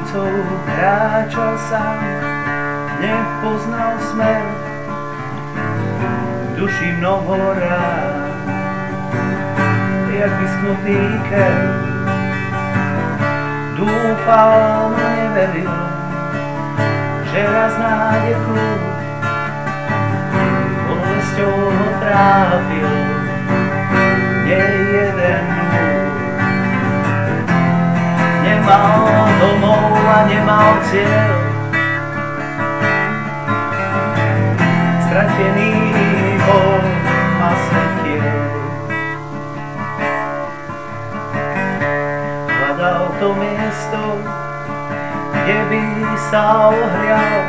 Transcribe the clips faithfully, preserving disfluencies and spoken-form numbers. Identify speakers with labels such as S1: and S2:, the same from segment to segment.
S1: ulicou kráčal sám, nepoznal smer, v duši mnoho rán, jak vyschnutý ker. Dúfal, no neveril, že raz nájde kľúč, bolesťou ho trápil nie jeden núd. Nemal domov a nemal cieľ, stratený bol v mase tiel. Hľadal to miesto, kde by sa ohrial,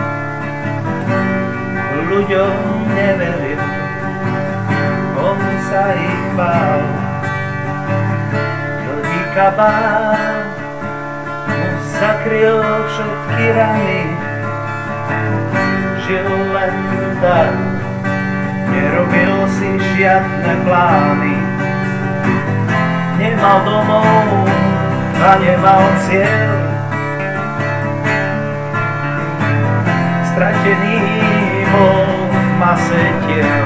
S1: ľuďom neveril, on sa ich bál. Dlhý kabán mu zakryl všetky rany, žil len tak, nerobil si žiadne plány. Nemal domov a nemal cieľ, stratený bol v mase tiel.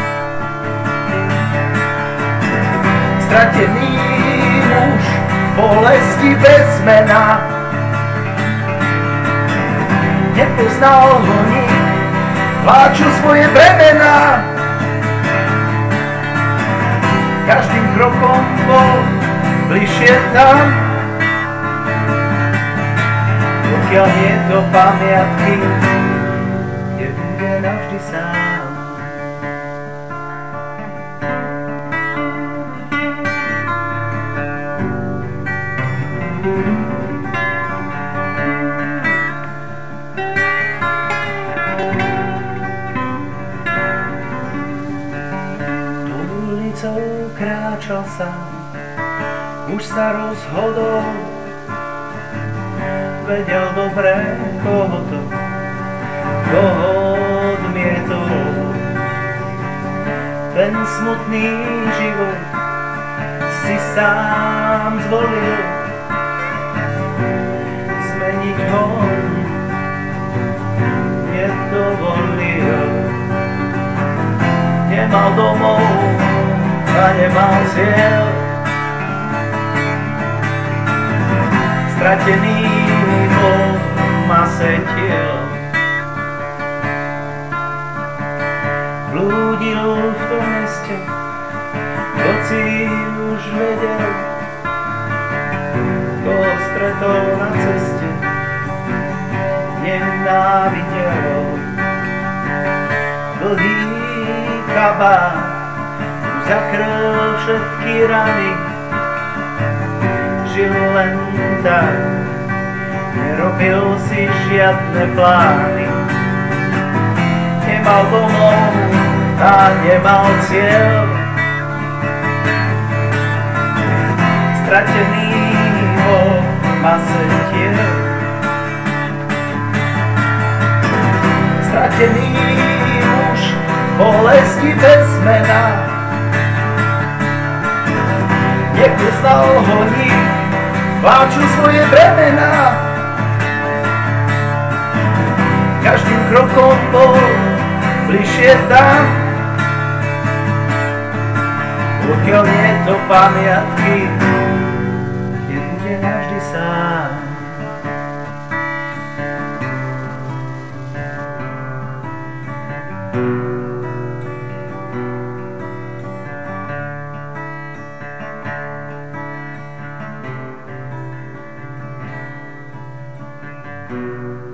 S1: Stratený muž, bolesti bez mena, nepoznal ho nik, pláču svoje bremená. Každým krokom bol bližšie tam, pokiaľ nie do pamiatky, kde bude navždy sám. Kráčal sám, už sa rozhodol, vedel dobre, koho to, koho odmietol. Ten smutný život si sám zvolil, zmeniť ho nedovolil. Nemal domov a nemal cieľ, stratený bol v mase tiel. Blúdil v tom meste, hoci už vedel, koho stretol na ceste, nenávidel. Dlhý kabát zakryl všetky rany, žil len tak, nerobil si žiadne plány. Nemal domov a nemal cieľ, stratený bol v mase tiel. Stratený muž, bolesti bez mena, nepoznal ho nik, pláču svoje bremená. Každým krokom bol bližšie tam, pokiaľ nie do pamiatky, kde bude navždy sám. Thank you.